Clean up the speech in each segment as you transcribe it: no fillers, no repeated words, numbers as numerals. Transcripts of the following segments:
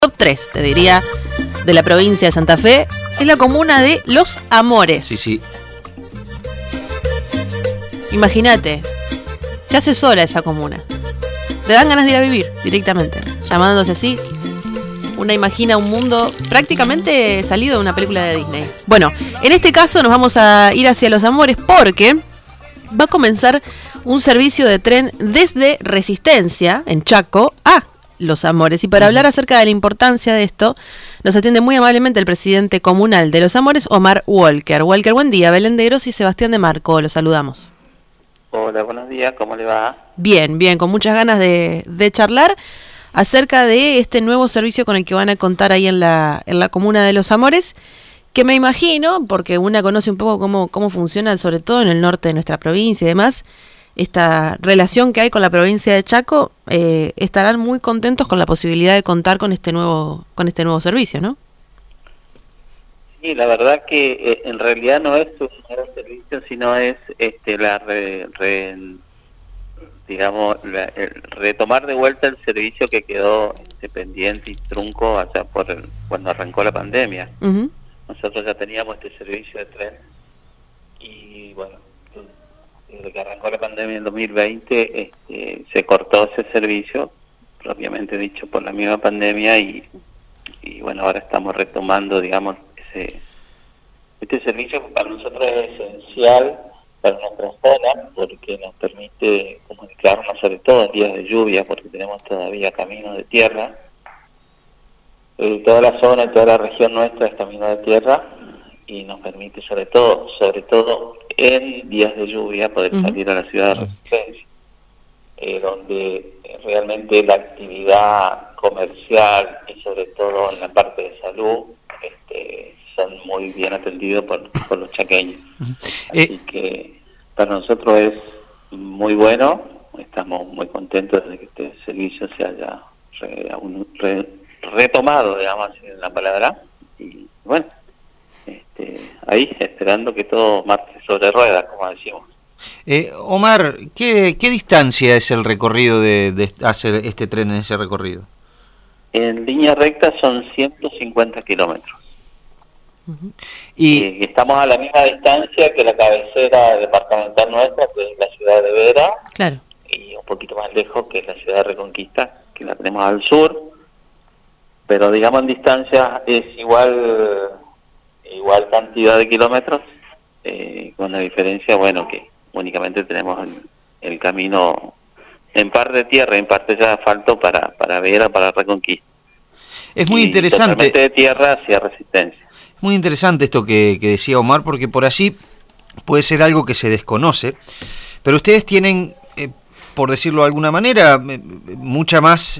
top 3, te diría, de la provincia de Santa Fe, es la comuna de Los Amores. Sí. Imagínate, se hace sola esa comuna. Te dan ganas de ir a vivir directamente, llamándose así. Una imagina un mundo prácticamente salido de una película de Disney. Bueno, en este caso nos vamos a ir hacia Los Amores porque va a comenzar un servicio de tren desde Resistencia, en Chaco, a Los Amores. Y para hablar acerca de la importancia de esto, nos atiende muy amablemente el presidente comunal de Los Amores, Omar Walker. Walker, buen día. Belén de Gros y Sebastián de Marco, los saludamos. Hola, buenos días, ¿cómo le va? Bien, con muchas ganas de charlar acerca de este nuevo servicio con el que van a contar ahí en la comuna de Los Amores, que me imagino, porque una conoce un poco cómo funciona, sobre todo en el norte de nuestra provincia y demás, esta relación que hay con la provincia de Chaco, estarán muy contentos con la posibilidad de contar con este nuevo servicio, ¿no? Sí, la verdad que en realidad no es un nuevo servicio, sino es el retomar de vuelta el servicio que quedó pendiente y trunco allá cuando arrancó la pandemia. Uh-huh. Nosotros ya teníamos este servicio de tren y bueno, desde que arrancó la pandemia en 2020 se cortó ese servicio, propiamente dicho, por la misma pandemia y bueno, ahora estamos retomando, digamos, este servicio que para nosotros es esencial para nuestra zona, porque nos permite comunicarnos, sobre todo en días de lluvia, porque tenemos todavía caminos de tierra. Toda la zona, toda la región nuestra es camino de tierra y nos permite, sobre todo en días de lluvia, poder salir a la ciudad de Resistencia, donde realmente la actividad comercial y sobre todo en la parte de salud son muy bien atendidos por los chaqueños. Así que para nosotros es muy bueno, estamos muy contentos de que este servicio se haya retomado, digamos así en la palabra, y bueno, ahí esperando que todo marche sobre ruedas, como decimos. Omar, ¿qué distancia es el recorrido de hacer este tren en ese recorrido? En línea recta son 150 kilómetros. Uh-huh. Y estamos a la misma distancia que la cabecera departamental nuestra, que es la ciudad de Vera, claro, y un poquito más lejos, que es la ciudad de Reconquista, que la tenemos al sur, pero digamos en distancia es igual cantidad de kilómetros, con la diferencia, bueno, que únicamente tenemos el camino en parte de tierra, en parte ya asfalto para Vera, para Reconquista. Es muy interesante. Totalmente de tierra hacia Resistencia. Muy interesante esto que decía Omar, porque por allí puede ser algo que se desconoce, pero ustedes tienen, por decirlo de alguna manera, mucha más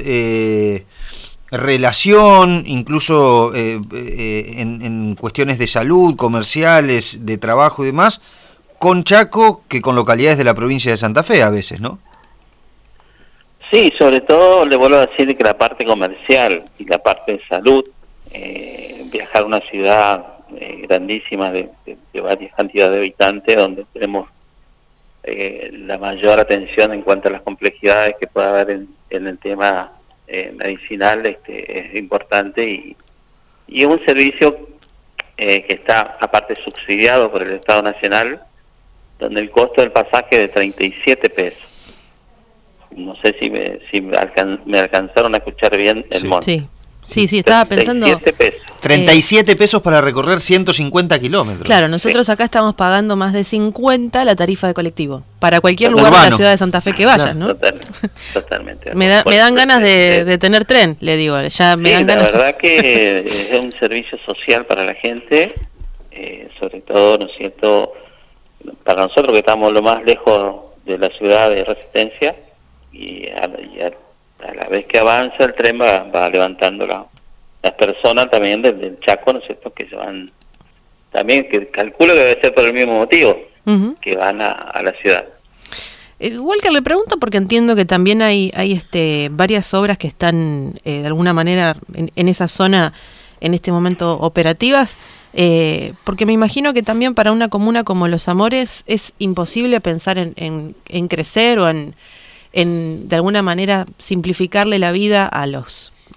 relación, incluso en cuestiones de salud, comerciales, de trabajo y demás, con Chaco que con localidades de la provincia de Santa Fe a veces, ¿no? Sí, sobre todo le vuelvo a decir que la parte comercial y la parte de salud, viajar a una ciudad grandísima de varias cantidades de habitantes, donde tenemos la mayor atención en cuanto a las complejidades que pueda haber en el tema medicinal, es importante y es un servicio que está aparte subsidiado por el Estado Nacional, donde el costo del pasaje es de 37 pesos. No sé si me alcanzaron a escuchar bien el monto. Sí, estaba pensando... 37 pesos para recorrer 150 kilómetros. Claro, nosotros acá estamos pagando más de 50 la tarifa de colectivo. Para cualquier lugar de la ciudad de Santa Fe que vayas, ¿no? Totalmente. Me dan ganas de tener tren, le digo. Ya me dan ganas. La verdad que es un servicio social para la gente, sobre todo, ¿no es cierto?, para nosotros que estamos lo más lejos de la ciudad de Resistencia, y a la vez que avanza el tren va levantando las personas también del Chaco, ¿no es cierto?, que se van también, que calculo que debe ser por el mismo motivo, uh-huh, que van a la ciudad. Walker, le pregunto porque entiendo que también hay varias obras que están de alguna manera en esa zona en este momento operativas, porque me imagino que también para una comuna como Los Amores es imposible pensar en crecer o en de alguna manera simplificarle la vida a los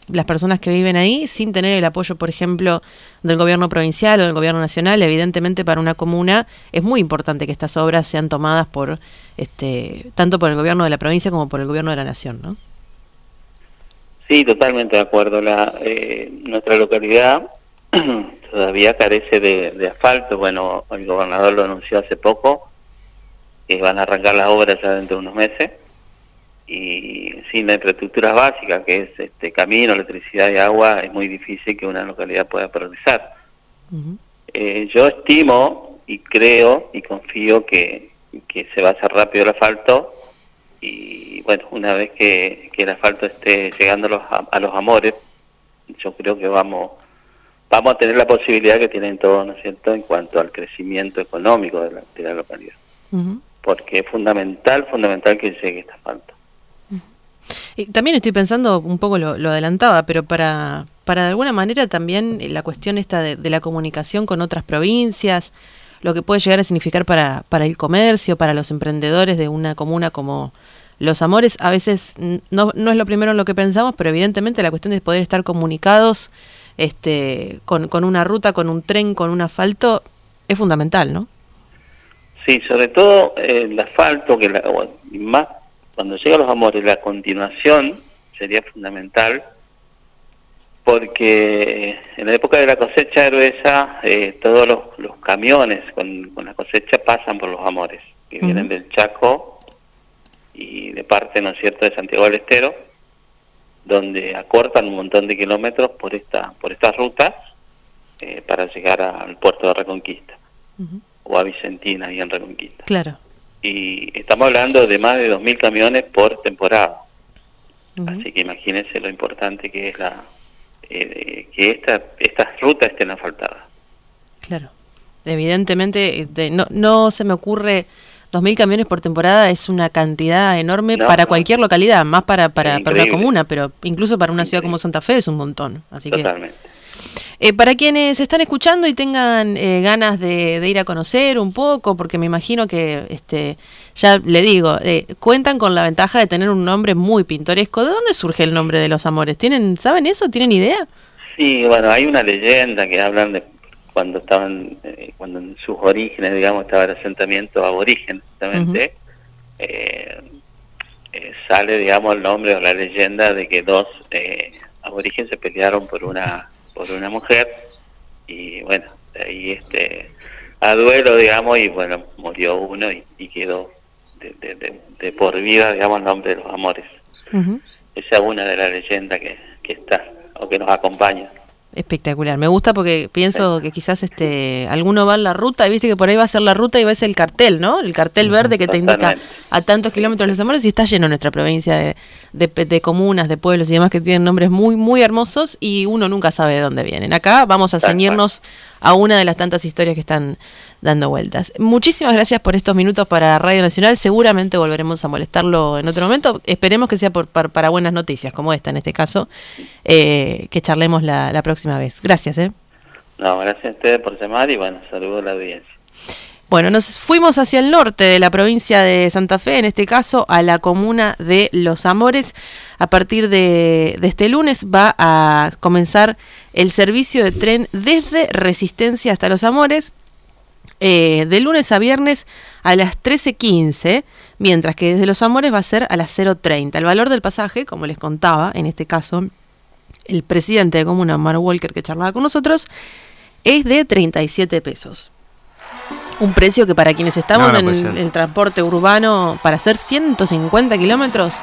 las personas que viven ahí sin tener el apoyo, por ejemplo, del gobierno provincial o del gobierno nacional. Evidentemente para una comuna es muy importante que estas obras sean tomadas por tanto por el gobierno de la provincia como por el gobierno de la nación, ¿no? Sí, totalmente de acuerdo. Nuestra localidad todavía carece de asfalto. Bueno, el gobernador lo anunció hace poco, que van a arrancar las obras ya dentro de unos meses, y sin la infraestructura básica, que es camino, electricidad y agua, es muy difícil que una localidad pueda progresar. Uh-huh. Yo estimo y creo y confío que se va a hacer rápido el asfalto, y bueno, una vez que el asfalto esté llegando a los Amores, yo creo que vamos a tener la posibilidad que tienen todos, ¿no es cierto?, en cuanto al crecimiento económico de la localidad. Uh-huh. Porque es fundamental que llegue este asfalto. Y también estoy pensando, un poco lo adelantaba, pero para de alguna manera también la cuestión esta de la comunicación con otras provincias, lo que puede llegar a significar para el comercio, para los emprendedores de una comuna como Los Amores, a veces no es lo primero en lo que pensamos, pero evidentemente la cuestión de poder estar comunicados con una ruta, con un tren, con un asfalto, es fundamental, ¿no? Sí, sobre todo el asfalto, y más cuando llega a Los Amores, la continuación sería fundamental, porque en la época de la cosecha gruesa, todos los camiones con la cosecha pasan por Los Amores, que uh-huh. vienen del Chaco y de parte, ¿no es cierto?, de Santiago del Estero, donde acortan un montón de kilómetros por estas rutas para llegar al puerto de Reconquista, uh-huh. o a Vicentina, ahí en Reconquista. Claro. Y estamos hablando de más de 2.000 camiones por temporada. Uh-huh. Así que imagínense lo importante que es que estas rutas estén asfaltadas. Claro. Evidentemente, no se me ocurre 2.000 camiones por temporada, es una cantidad enorme para cualquier localidad, más para una comuna, pero incluso para una ciudad como Santa Fe es un montón. Así totalmente. Para quienes están escuchando y tengan ganas de ir a conocer un poco, porque me imagino que, ya le digo, cuentan con la ventaja de tener un nombre muy pintoresco. ¿De dónde surge el nombre de Los Amores? ¿Saben eso? ¿Tienen idea? Sí, bueno, hay una leyenda que hablan de cuando cuando en sus orígenes, digamos, estaba el asentamiento aborigen, justamente, uh-huh. Sale, digamos, el nombre o la leyenda de que dos aborígenes se pelearon por una mujer, y bueno, de ahí a duelo, digamos, y bueno, murió uno y quedó de por vida, digamos, el nombre de Los Amores. Uh-huh. Esa es una de las leyendas que está, o que nos acompaña. Espectacular, me gusta porque pienso que quizás alguno va en la ruta y viste que por ahí va a ser la ruta y ves el cartel, ¿no? El cartel verde que te indica a tantos kilómetros Los Amores, y está lleno nuestra provincia de comunas, de pueblos y demás que tienen nombres muy, muy hermosos, y uno nunca sabe de dónde vienen. Acá vamos a ceñirnos a una de las tantas historias que están dando vueltas. Muchísimas gracias por estos minutos para Radio Nacional. Seguramente volveremos a molestarlo en otro momento. Esperemos que sea para buenas noticias, como esta en este caso, que charlemos la próxima vez. Gracias. No, gracias a ustedes por llamar y bueno, saludos a la audiencia. Bueno, nos fuimos hacia el norte de la provincia de Santa Fe, en este caso a la comuna de Los Amores. A partir de este lunes va a comenzar el servicio de tren desde Resistencia hasta Los Amores, de lunes a viernes a las 13:15, mientras que desde Los Amores va a ser a las 0:30. El valor del pasaje, como les contaba, en este caso el presidente de comuna, Omar Walker, que charlaba con nosotros, es de 37 pesos. Un precio que para quienes estamos en el transporte urbano, para hacer 150 kilómetros,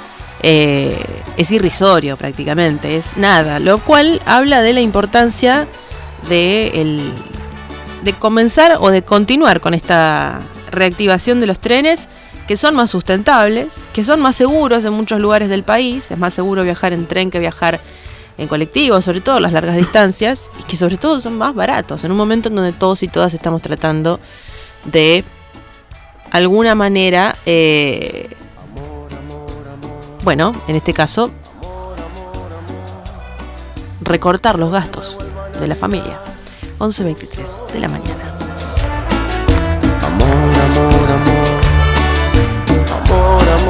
es irrisorio prácticamente, es nada. Lo cual habla de la importancia de comenzar o de continuar con esta reactivación de los trenes, que son más sustentables, que son más seguros en muchos lugares del país. Es más seguro viajar en tren que viajar en colectivo, sobre todo las largas distancias, y que sobre todo son más baratos, en un momento en donde todos y todas estamos tratando de alguna manera, bueno, en este caso, recortar los gastos de la familia. 11:23 de la mañana. Amor, amor, amor, amor, amor.